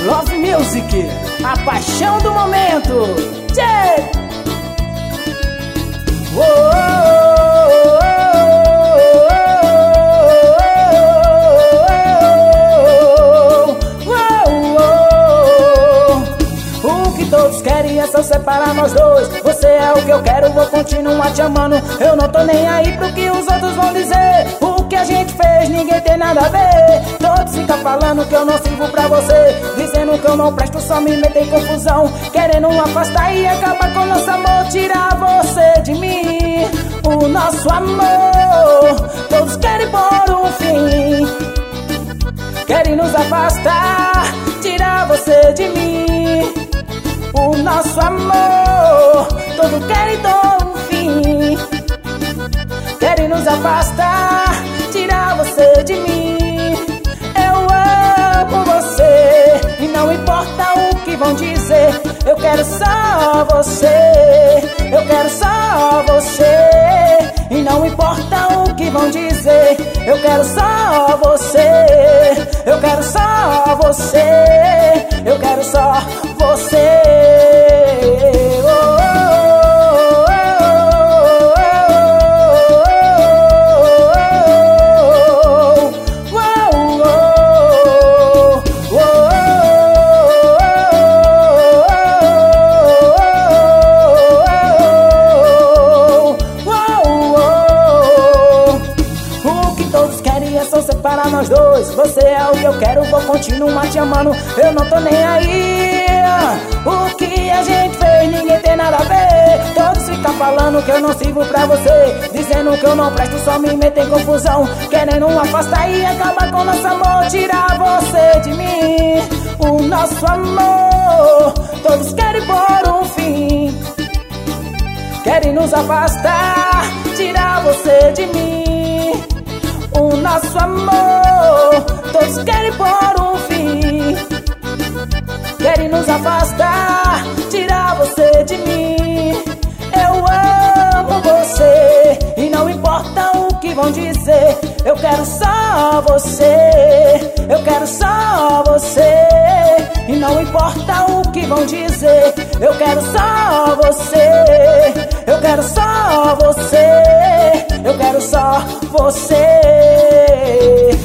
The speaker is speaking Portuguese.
Love Music, a paixão do momento. Tchê! O que todos querem é só separar nós dois. Você é o que eu quero, vou continuar te amando. Eu não tô nem aí pro que os outros vão dizer. O que a gente fez, ninguém tem nada a ver. Todos ficam falando que eu não sirvo pra você, dizendo que eu não presto, só me metem em confusão, querendo afastar e acabar com nosso amor, tirar você de mim. O nosso amor, todos querem pôr um fim, querem nos afastar, tirar você de mim. O nosso amor, todos querem pôr um fim, querem nos afastar, tirar você de mim. Eu amo você e não importa o que vão dizer. Eu quero só você, eu quero só você e não importa o que vão dizer. Eu quero só você, eu quero só você, eu quero só você. Separar nós dois, você é o que eu quero, vou continuar te amando. Eu não tô nem aí. O que a gente fez, ninguém tem nada a ver. Todos ficam falando que eu não sirvo pra você, dizendo que eu não presto, só me metem em confusão, querendo afastar e acabar com nosso amor, tirar você de mim. O nosso amor, todos querem pôr um fim, querem nos afastar, tirar você de mim. O nosso amor, todos querem pôr um fim, querem nos afastar, tirar você de mim. Eu amo você e não importa o que vão dizer. Eu quero só você, eu quero só você e não importa o que vão dizer. Eu quero só você, eu quero só você, eu quero só você.